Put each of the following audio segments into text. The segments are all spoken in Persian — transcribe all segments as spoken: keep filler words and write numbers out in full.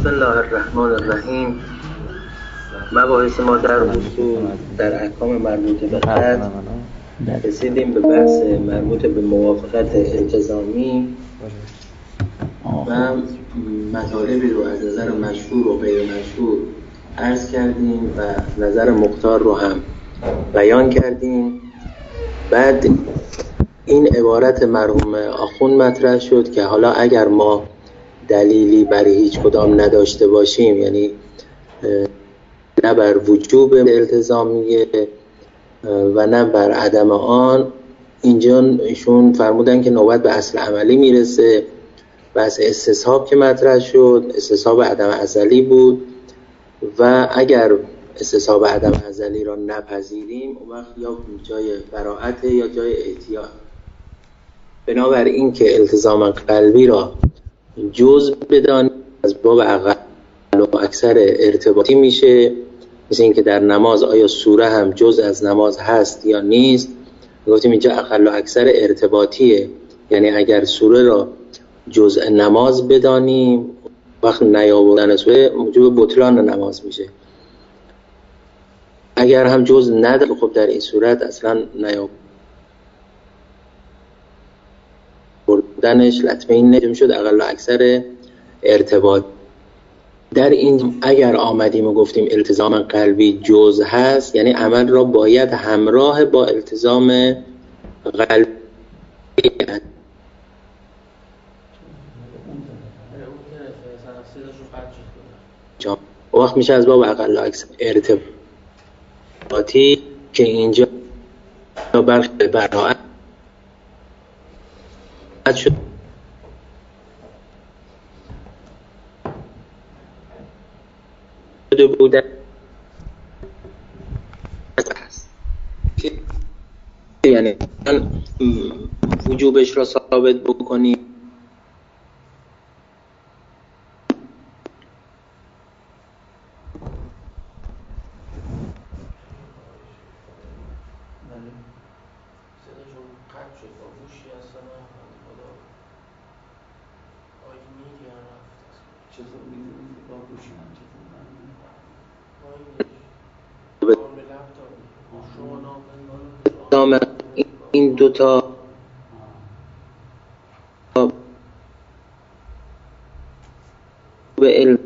بسم الله الرحمن الرحیم. مباحث ما در اصول در احکام مربوطه به خط رسیدیم به بحث مربوط به موافقت التزامی و مطالبی رو از نظر مشهور و غیر مشهور عرض کردیم و نظر مختار رو هم بیان کردیم. بعد این عبارت مرحوم آخوند مطرح شد که حالا اگر ما دلیلی برای هیچ کدام نداشته باشیم، یعنی نه بر وجوب التزامیه و نه بر عدم آن، اینجا ایشون فرمودن که نوبت به اصل عملی میرسه. بس استصحاب که مطرح شد استصحاب عدم ازلی بود و اگر استصحاب عدم ازلی را نپذیریم اون وقت یا جای براءت یا جای احتیاط. بنابراین که التزام قلبی را جزء بدانیم از باب اقل و اکثر ارتباطی میشه، مثل این که در نماز آیا سوره هم جزء از نماز هست یا نیست. گفتیم اینجا اقل و اکثر ارتباطیه، یعنی اگر سوره را جزء نماز بدانیم وقت نیاوردن سوره موجب بطلان نماز میشه. اگر هم جزء نداره خب در این صورت اصلا نیاوردنش لطمه این نجم شد اقل و اکثر ارتباط. در این اگر آمدیم و گفتیم التزام قلبی جزء هست، یعنی عمل را باید همراه با التزام قلبی وقت میشه از باب اقل و اکثر ارتباطی که اینجا برخی براءت شد بوده یعنی وجوبش را ثابت بکنی این دوتا به علم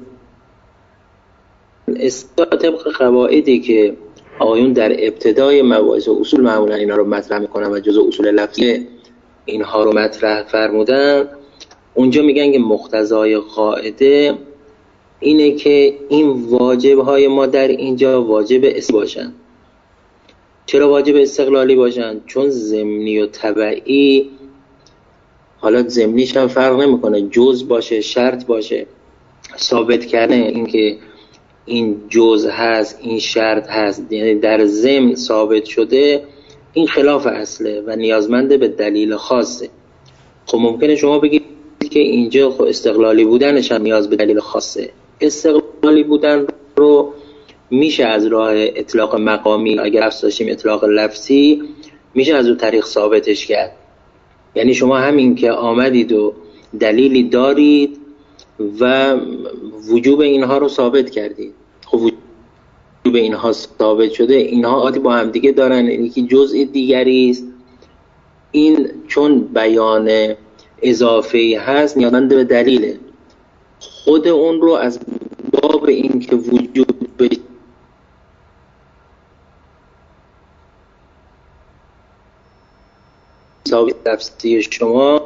طبق قواعدی که آقایون در ابتدای مباحث و اصول معمولا اینا رو مطرح میکنن و جزء اصول لفظی اینها رو مطرح فرمودن، اونجا میگن که مقتضای قاعده اینه که این واجب‌های ما در اینجا واجب اس باشن. چرا واجب استقلالی باشن؟ چون ضمنی و تبعی، حالا ضمنیش هم فرق نمیکنه جزء باشه شرط باشه، ثابت کردن اینکه این جزء هست این شرط هست یعنی در ضمن ثابت شده، این خلاف اصله و نیازمنده به دلیل خاصه. خب ممکنه شما بگید که اینجا خب استقلالی بودنش هم نیاز به دلیل خاصه. استقلالی بودن رو میشه از راه اطلاق مقامی، اگر لفظ داشتیم اطلاق لفظی، میشه از اون طریق ثابتش کرد. یعنی شما همین که آمدید و دلیلی دارید و وجوب اینها رو ثابت کردید، خب وجوب اینها ثابت شده، اینها عادی با هم دیگه دارن، یعنی که جزء دیگری است. این چون بیان اضافی هست نیازمند به دلیله. خود اون رو از باب این که وجوب ثابت لفظی شما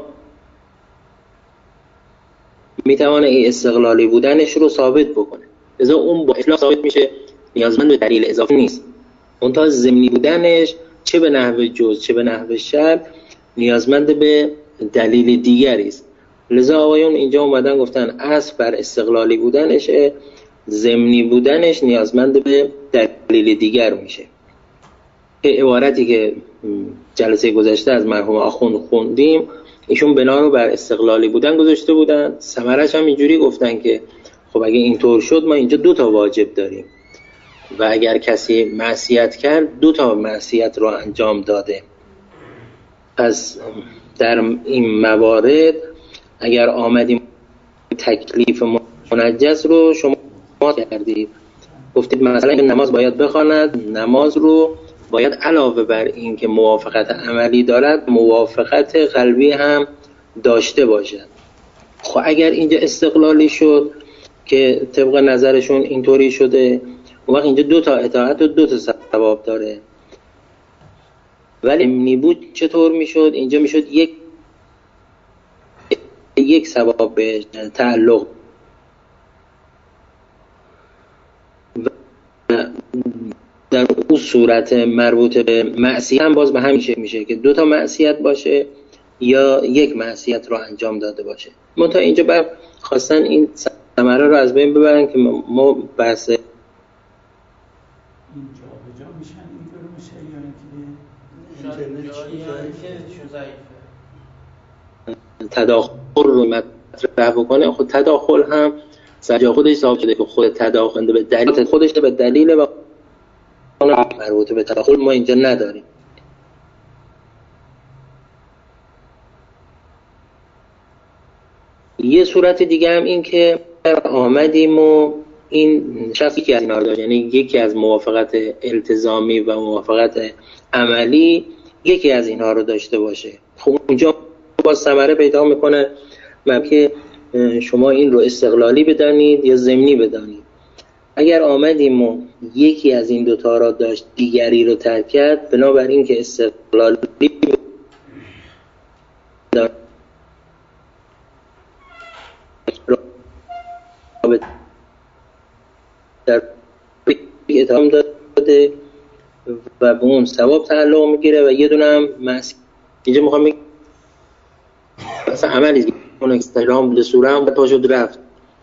میتوانه این استقلالی بودنش رو ثابت بکنه، لذا اون با اطلاق ثابت میشه، نیازمند به دلیل اضافی نیست. اون تا ضمنی بودنش چه به نحو جزء چه به نحو شرط نیازمند به دلیل دیگری است. لذا آقایون اینجا اومدن گفتن اصل بر استقلالی بودنش، ضمنی بودنش نیازمند به دلیل دیگر میشه. عبارتی که جلسه گذشته از مرحوم آخوند خوندیم، ایشون بنا رو بر استقلالی بودن گذاشته بودن، ثمرش هم اینجوری گفتن که خب اگه اینطور شد ما اینجا دو تا واجب داریم و اگر کسی معصیت کرد دو تا معصیت رو انجام داده. پس در این موارد اگر آمدیم تکلیف منجس رو شما کردید، گفتید مثلا این نماز باید بخواند، نماز رو باید علاوه بر این که موافقت عملی دارد موافقت قلبی هم داشته باشد. خب اگر اینجا استقلالی شد که طبق نظرشون اینطوری شده، اون وقت اینجا دو تا اطاعت و دو تا ثواب داره. ولی امنی بود چطور میشد؟ اینجا میشد یک یک ثواب به تعلق در اون صورت مربوط به معصیت هم باز به همین شکل میشه که دو تا معصیت باشه یا یک معصیت رو انجام داده باشه. منتها اینجا بر خواستن این ثمره رو از بین ببرن که ما بحث اینجا بجا میشن اینطور میشه یا اینکه تداخل رو مطرح بکنه. خود تداخل هم سرجا خودش ثابت شده که خود تداخل به دلیل خودش به دلیل و مربوط به تداخل ما اینجا نداریم. یه صورت دیگه هم این که آمدیم و این شخصی که از اینا داشت، یعنی یکی از موافقت التزامی و موافقت عملی یکی از اینها رو داشته باشه. خب اونجا باز ثمره پیدا میکنه که شما این رو استقلالی بدانید یا ضمنی بدانید. اگر آمدیم و یکی از این دوتا را داشت دیگری رو ترک کرد، بنابراین که استقلالی در اتهام داده و به اون ثواب تعلق میگیره و یه دونه هم معصیت. اینجا میخوام بگم مثلا عملی اون استقلام بوده سوره هم پا شد رفت.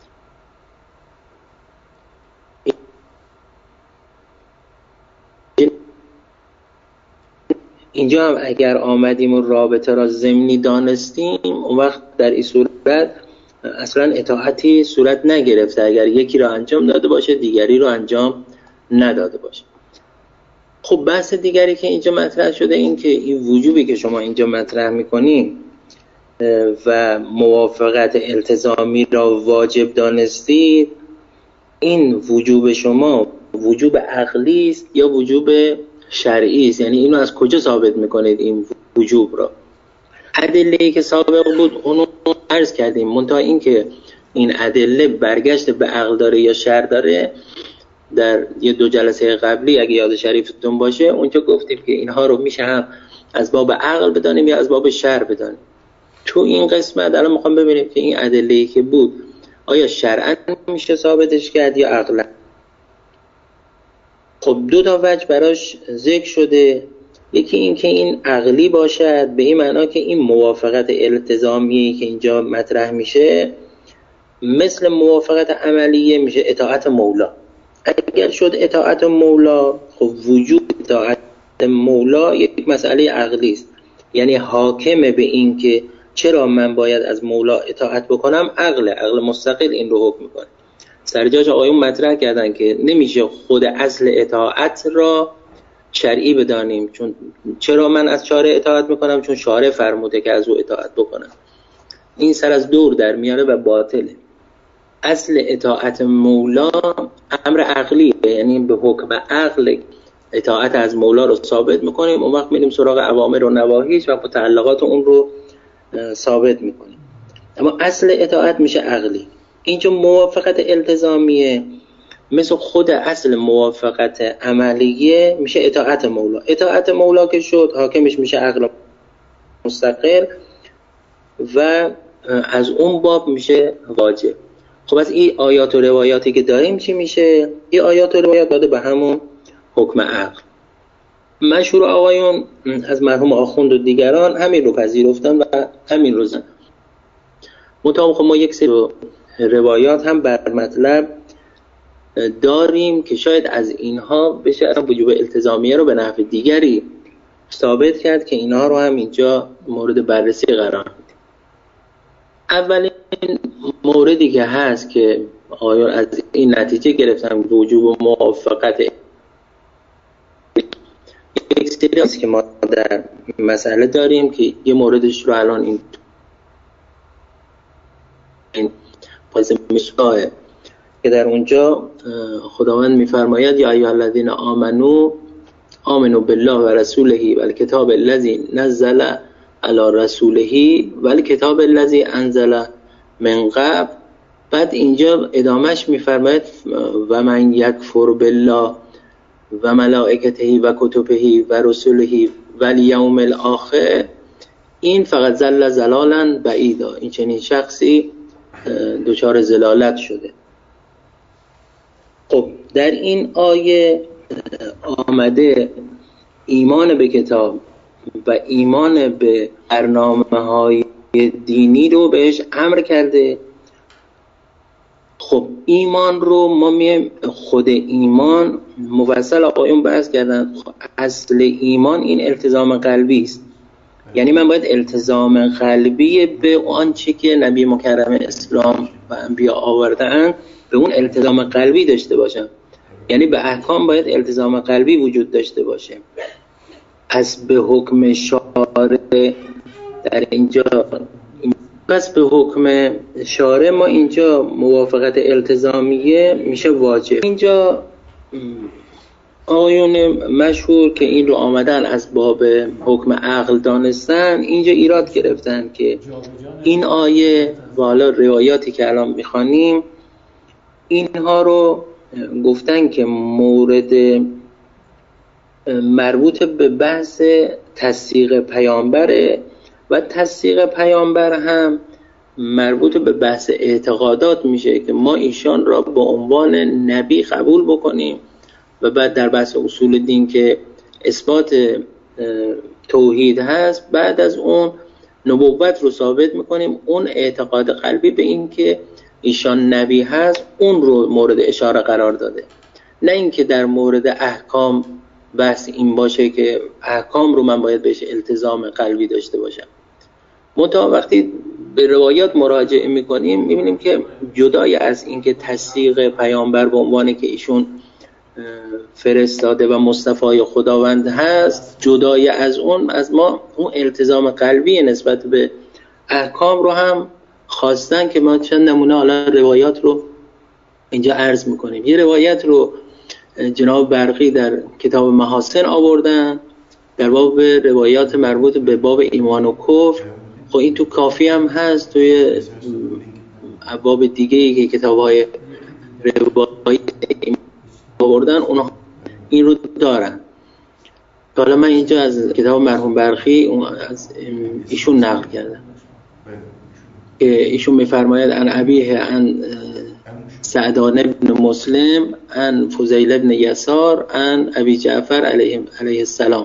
اینجا هم اگر آمدیم و رابطه را ضمنی دانستیم، اون وقت در این صورت اصلا اطاعتی صورت نگرفته اگر یکی را انجام داده باشه دیگری را انجام نداده باشه. خب بحث دیگری که اینجا مطرح شده این که این وجوبی که شما اینجا مطرح میکنین و موافقت التزامی را واجب دانستید، این وجوب شما وجوب عقلی است یا وجوب شرعی است؟ یعنی اینو از کجا ثابت میکنید این وجوب را؟ ادله‌ای که سابق بود اونو عرض کردیم، منتها این که این ادله برگشت به عقل داره یا شرع داره در یه دو جلسه قبلی اگه یاد شریفتون باشه اونجا گفتیم که اینها رو میشه هم از باب عقل بدانیم یا از باب شرع بدانیم. تو این قسمت الان میخوام ببینیم که این ادله‌ای که بود آیا شرعاً میشه ثابتش کرد یا عقلاً. خب دو تا وجه براش ذکر شده. یکی این که این عقلی باشد به این معنا که این موافقت التزامی که اینجا مطرح میشه مثل موافقت عملیه میشه اطاعت مولا. اگر شد اطاعت مولا، خب وجود اطاعت مولا یک مسئله عقلی است، یعنی حاکم به این که چرا من باید از مولا اطاعت بکنم عقل عقل مستقل این رو حکم میکنه. سرجاش آقایون مطرح کردن که نمیشه خود اصل اطاعت را شرعی بدانیم، چون چرا من از شارع اطاعت میکنم؟ چون شارع فرموده که از او اطاعت بکنم. این سر از دور در میاره و باطله. اصل اطاعت مولا امر عقلیه، یعنی به حکم عقل اطاعت از مولا رو ثابت میکنیم، اون وقت میریم سراغ اوامر و نواهیش و متعلقات اون رو ثابت میکنیم. اما اصل اطاعت میشه عقلی. اینجا موافقت التزامیه مثل خود اصل موافقت عملیه میشه اطاعت مولا. اطاعت مولا که شد حاکمش میشه عقل مستقل و از اون باب میشه واجب. خب از این آیات و روایاتی که داریم چی میشه؟ این آیات و روایات داده به همون حکم عقل. مشهور آقایون از مرحوم آخوند و دیگران همین رو پذیرفتن و همین رو زدن. مطابق ما یک سری روایات هم بر مطلب داریم که شاید از اینها بشه اصلا وجوب التزامیه رو به نحو دیگری ثابت کرد که اینها رو هم اینجا مورد بررسی قرار میدیم. اولین موردی که هست که آیون از این نتیجه گرفتن وجوب موافقت یک سری هست که ما در مسئله داریم که یه موردش رو الان این پایز مشکاه که در اونجا خداوند میفرماید یا ایها الذین آمنو آمنو بالله و رسوله و الکتاب الذی نزل علی رسوله و الکتاب الذی انزل من قبل. بعد اینجا ادامهش میفرماید و من یکفر بالله و ملائکته و کتبه و رسوله و الیوم الاخر این فقط زل زلالا بعیدا، این چنین شخصی دچار زلالت شده. خب در این آیه آمده ایمان به کتاب و ایمان به برنامه‌های دینی رو بهش امر کرده. خب ایمان رو ما میم خود ایمان مفصل آقایون بحث کردن. اصل ایمان این التزام قلبی است، یعنی من باید التزام قلبی به آنچه که نبی مکرم اسلام و انبیا آوردن به اون التزام قلبی داشته باشم، یعنی به احکام باید التزام قلبی وجود داشته باشه. پس به حکم شارع در اینجا پس به حکم شارع ما اینجا موافقت التزامیه میشه واجب. اینجا آقایون مشهور که این رو آمدن از باب حکم عقل دانستن اینجا ایراد گرفتن که این آیه و حالا روایاتی که الان میخوانیم اینها رو گفتن که مورد مربوط به بحث تصدیق پیامبره و تصدیق پیامبر هم مربوط به بحث اعتقادات میشه که ما ایشان را به عنوان نبی قبول بکنیم و بعد در بحث اصول دین که اثبات توحید هست بعد از اون نبوت رو ثابت میکنیم. اون اعتقاد قلبی به این که ایشان نبی هست اون رو مورد اشاره قرار داده، نه اینکه در مورد احکام بحث این باشه که احکام رو من باید بهش التزام قلبی داشته باشم. منتها وقتی به روایات مراجعه میکنیم میبینیم که جدای از اینکه تصدیق پیامبر به عنوان که ایشون فرستاده و مصطفی خداوند هست، جدای از اون از ما اون التزام قلبی نسبت به احکام رو هم خواستن که ما چند نمونه حالا روایات رو اینجا عرض میکنیم. یه روایت رو جناب برقی در کتاب محاسن آوردن در باب روایات مربوط به باب ایمان و کفر. خب این تو کافی هم هست، توی باب دیگه ای که کتاب های روایت آوردن اونها این رو دارن. حالا من اینجا از کتاب مرحوم برخی از ایشون نقل کردم که ایشون میفرماید ان ابیه ان سعدان ابن مسلم ان فضیل ابن یسار ان ابی جعفر علیه, علیه السلام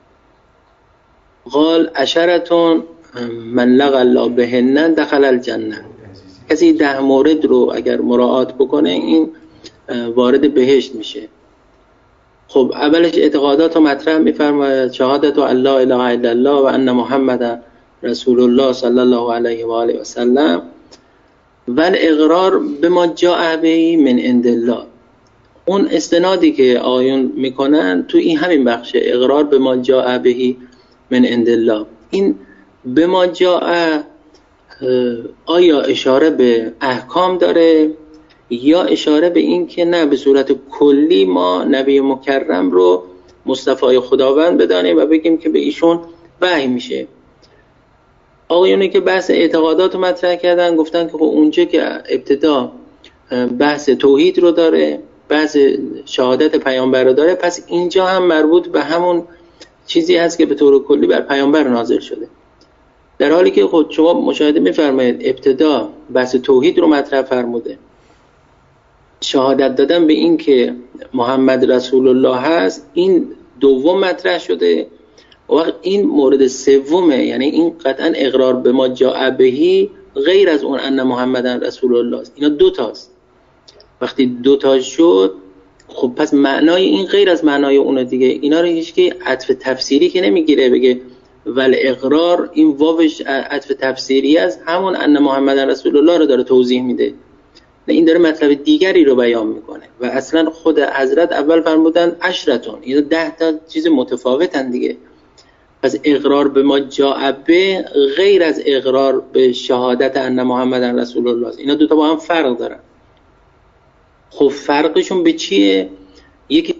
قال عشرتون من لقى الله بهن دخل الجنه. کسی ده مورد رو اگر مراعات بکنه این وارد بهشت میشه. خب اولش اعتقادات رو مطرح میفرماید شهادت ان لا اله الا الله و ان محمد رسول الله صلی الله علیه و آله و سلم و الاقرار بما جاء به من عند الله. اون استنادی که آیون میکنن تو این همین بخش اقرار بما جاء به من عند الله، این بما جاء آیا اشاره به احکام داره یا اشاره به این که نه به صورت کلی ما نبی مکرم رو مصطفی خداوند بدانیم و بگیم که به ایشون وحی میشه. آقایونی که بحث اعتقادات رو مطرح کردن گفتن که خب اونجا که ابتدا بحث توحید رو داره، بحث شهادت پیامبر رو داره، پس اینجا هم مربوط به همون چیزی هست که به طور کلی بر پیامبر نازل شده. در حالی که خود شما مشاهده می‌فرمایید ابتدا بحث توحید رو مطرح فرموده، شهادت دادن به این که محمد رسول الله هست این دوم مطرح شده. وقت این مورد سومه، یعنی این قطعا اقرار به ما جاء بهی غیر از اون ان محمدن رسول الله است. اینا دو تاست. وقتی دو تا شد خب پس معنای این غیر از معنای اون دیگه. اینا رو هیچ کی عطف تفسیری که نمیگیره بگه ول اقرار این واوش عطف تفسیری است، همون ان محمدن رسول الله رو داره توضیح میده. نه این داره مطلب دیگری رو بیان میکنه. و اصلا خود حضرت اول فرمودن عشرتون، اینا ده تا چیز متفاوتن دیگه. پس اقرار به ما جاء به غیر از اقرار به شهادت ان محمدن رسول الله است. اینا دوتا با هم فرق دارن. خب فرقشون به چیه؟ یکی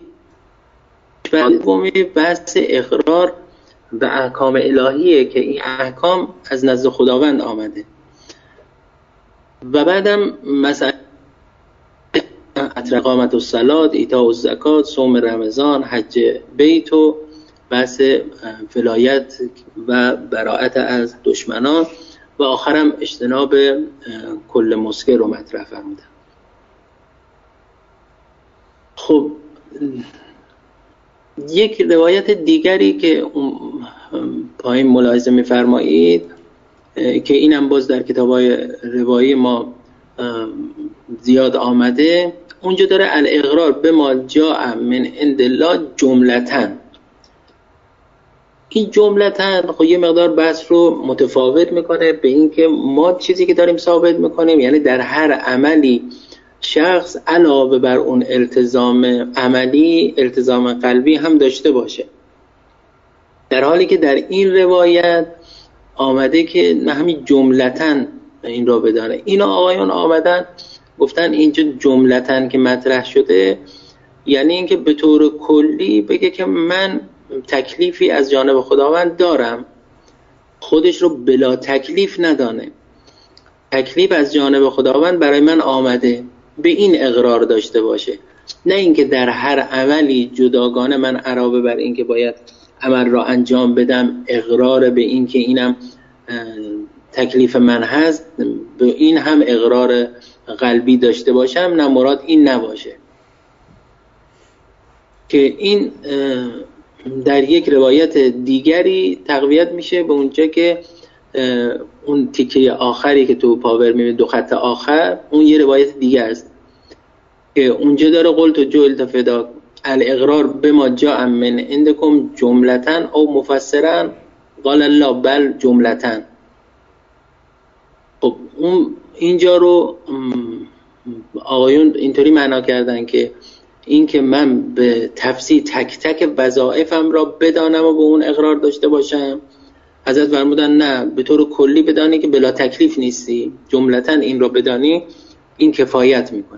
بحث اقرار به احکام الهیه که این احکام از نزد خداوند آمده و بعدم مثلا اقامت الصلاة، ایتاء الزکات، صوم رمضان، حج بیت و بحث ولایت و براءت از دشمنان و آخرم اجتناب کل مسکر رو مطرح فرمودن. خب یک روایت دیگری که پایین ملاحظه می‌فرمایید که اینم باز در کتاب‌های روایی ما زیاد آمده، اونجا داره الاقرار به ما جاء من عند الله جملتاً. این جملتاً خب یه مقدار بحث رو متفاوت میکنه به این که ما چیزی که داریم ثابت میکنیم، یعنی در هر عملی شخص علاوه بر اون التزام عملی التزام قلبی هم داشته باشه، در حالی که در این روایت آمده که نه همین جملتاً این رو بدانه. اینا آقایون آمدن گفتن اینجا جملتاً که مطرح شده یعنی اینکه به طور کلی بگه که من تکلیفی از جانب خداوند دارم، خودش رو بلا تکلیف ندانه، تکلیف از جانب خداوند برای من آمده، به این اقرار داشته باشه، نه اینکه در هر عملی جداگانه من علاوه بر این که باید عمل را انجام بدم اقرار به این که اینم تکلیف من هست به این هم اقرار قلبی داشته باشم. نه، مراد این نباشه که این در یک روایت دیگری تقویت میشه به اونجا که اون تیکه آخری که تو پاور میبینید دو خط آخر، اون یه روایت دیگه است که اونجا داره قلت و جلت فدا الاقرار بما جاء من عندكم جملتاً او مفسراً قال الله بل جملتاً. خب اون اینجا رو آقایون اینطوری معنا کردن که این که من به تفصیل تک تک وظایفم را بدانم و به اون اقرار داشته باشم، حضرت فرمودن نه، به طور کلی بدانی که بلا تکلیف نیستی، جملتاً این را بدانی، این کفایت میکنه.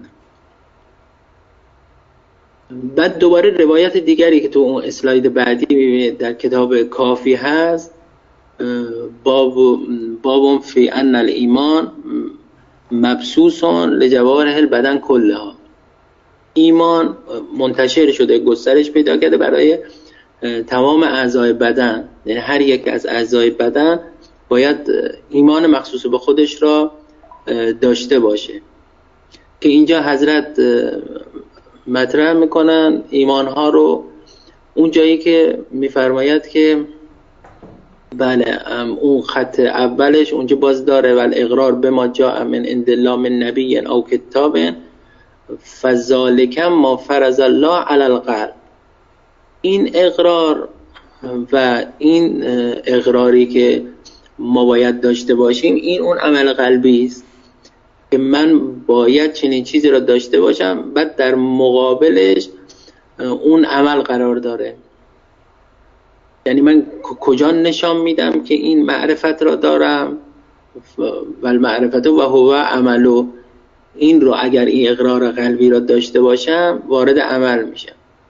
بعد دوباره روایت دیگری که تو اون اسلاید بعدی میبینید در کتاب کافی هست، باب بابم فی ان الایمان مبسوسون لجوارح البدن کلها. ایمان منتشر شده، گسترش پیدا کرده برای تمام اعضای بدن، یعنی هر یک از اعضای بدن باید ایمان مخصوص به خودش را داشته باشه که اینجا حضرت مطرح میکنن ایمانها رو اون جایی که میفرماید که بله اون خط اولش اونجا باز داره و الاقرار بما جاء من عند الله من نبی او کتاب فذالک ما فرض الله علی القلب. این اقرار و این اقراری که ما باید داشته باشیم این اون عمل قلبی است که من باید چنین چیزی را داشته باشم، بعد در مقابلش اون عمل قرار داره. یعنی من کجا نشان میدم که این معرفت را دارم و المعرفت و هو عملو، این رو اگر این اقرار قلبی را داشته باشم وارد عمل میشم.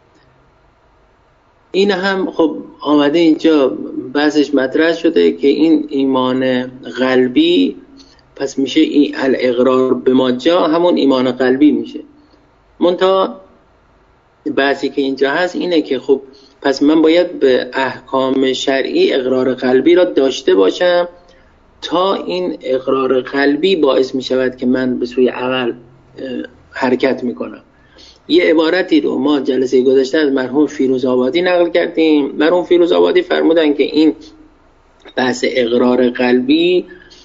این هم خب آمده اینجا بحثش مطرح شده که این ایمان قلبی پس میشه این الاقرار به ما جا همون ایمان قلبی میشه. منتها بحثی که اینجا هست اینه که خب پس من باید به احکام شرعی اقرار قلبی را داشته باشم تا این اقرار قلبی باعث میشود که من به سوی عمل حرکت میکنم. یه عبارتی رو ما جلسه گذشته از مرحوم فیروزآبادی نقل کردیم. مرحوم فیروزآبادی فرمودن که این بحث اقرار قلبی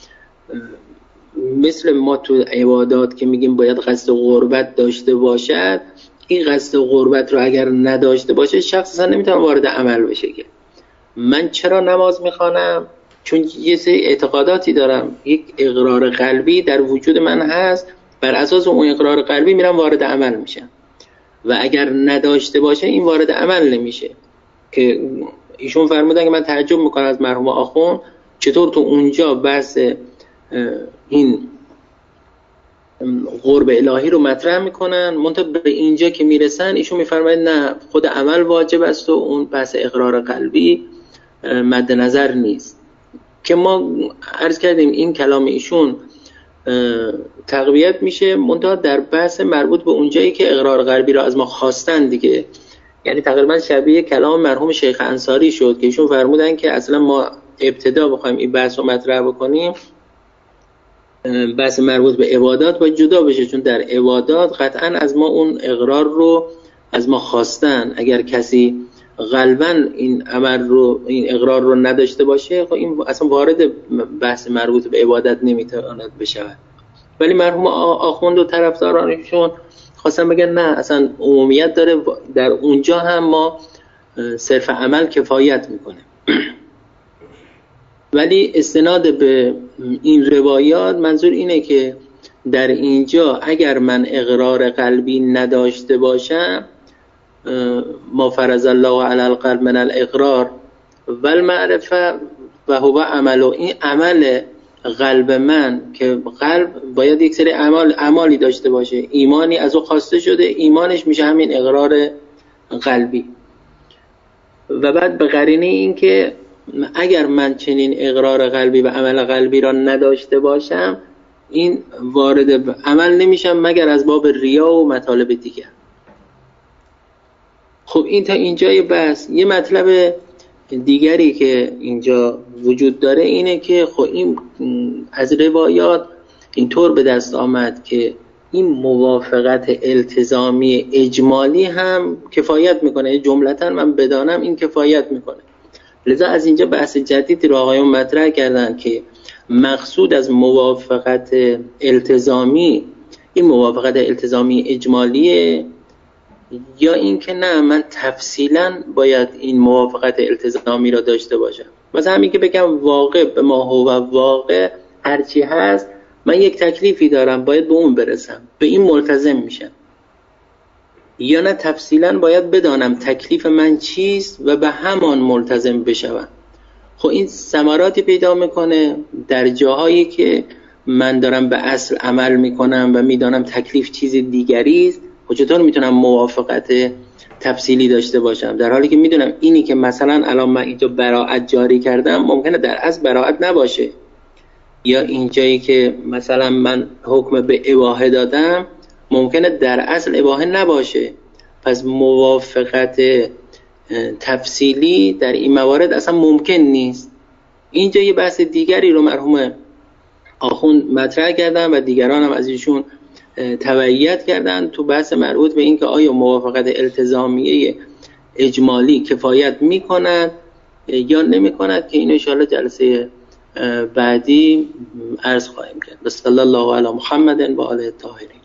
مثل ما تو عبادات که میگیم باید قصد قربت داشته باشد، این قصد قربت رو اگر نداشته باشه شخص اصلا نمیتونه وارد عمل بشه. که من چرا نماز میخوانم؟ چون یه سری اعتقاداتی دارم، یک اقرار قلبی در وجود من هست، بر اساس اون اقرار قلبی میرم وارد عمل میشم و اگر نداشته باشه این وارد عمل نمیشه. که ایشون فرمودن که من تعجب میکنم از مرحوم آخوند چطور تو اونجا بحث این قرب الهی رو مطرح میکنن، منتها به اینجا که میرسن ایشون میفرماید نه، خود عمل واجب است و اون بحث اقرار قلبی مد نظر نیست. که ما عرض کردیم این کلام ایشون تقویت میشه منتها در بحث مربوط به اونجایی که اقرار قلبی را از ما خواستن دیگه، یعنی تقریبا شبیه کلام مرحوم شیخ انصاری شد که ایشون فرمودن که اصلا ما ابتدا بخوایم این بحث رو مطرح بکنیم بحث مربوط به عبادات باید جدا بشه، چون در عبادات قطعا از ما اون اقرار رو از ما خواستن. اگر کسی غالبا این عمل رو این اقرار رو نداشته باشه خب این اصلا وارد بحث مربوط به عبادت نمیتواند بشود. ولی مرحوم آخوند و طرفدارانشون خواستن بگن نه، اصلا عمومیت داره، در اونجا هم ما صرف عمل کفایت میکنه. ولی استناد به این روایات منظور اینه که در اینجا اگر من اقرار قلبی نداشته باشم، ما فرض الله علی القلب من الاقرار و المعرفه و هو عمل، این عمل قلب من که قلب باید یک سری اعمال اعمالی داشته باشه، ایمانی از او خواسته شده، ایمانش میشه همین اقرار قلبی. و بعد به قرینه این که اگر من چنین اقرار قلبی و عمل قلبی را نداشته باشم این وارد عمل نمیشم مگر از باب ریا و مطالب دیگر. خب این تا اینجای بحث. یه مطلب دیگری که اینجا وجود داره اینه که خب این از روایات اینطور به دست آمد که این موافقت التزامی اجمالی هم کفایت میکنه، جملتا من بدانم این کفایت میکنه. لذا از اینجا بحث جدیدی رو آقایون مطرح کردن که مقصود از موافقت التزامی این موافقت التزامی اجمالیه یا این که نه من تفصیلا باید این موافقت التزامی را داشته باشم. مثلا همین که بگم واقع به ما هو واقع هرچی هست، من یک تکلیفی دارم باید به اون برسم، به این ملتزم میشم، یا نه تفصیلا باید بدانم تکلیف من چیست و به همان ملتزم بشوم. خب این ثمراتی پیدا میکنه در جاهایی که من دارم به اصل عمل میکنم و میدانم تکلیف چیز دیگری است. خب چطور میتونم موافقت تفصیلی داشته باشم در حالی که میدونم اینی که مثلا الان من اینجا براءت جاری کردم ممکنه در اصل براءت نباشه، یا اینجایی که مثلا من حکم به اباحه دادم ممکنه در اصل اباحه نباشه. پس موافقت تفصیلی در این موارد اصلا ممکن نیست. اینجا یه بحث دیگری رو مرحوم آخوند مطرح کردن و دیگران هم از ایشون تبعیت کردن تو بحث مربوط به این که آیا موافقت التزامیه اجمالی کفایت میکند یا نمیکند، که این انشاءالله جلسه بعدی عرض خواهیم کرد. صلی الله علی محمد و آله الطاهرین.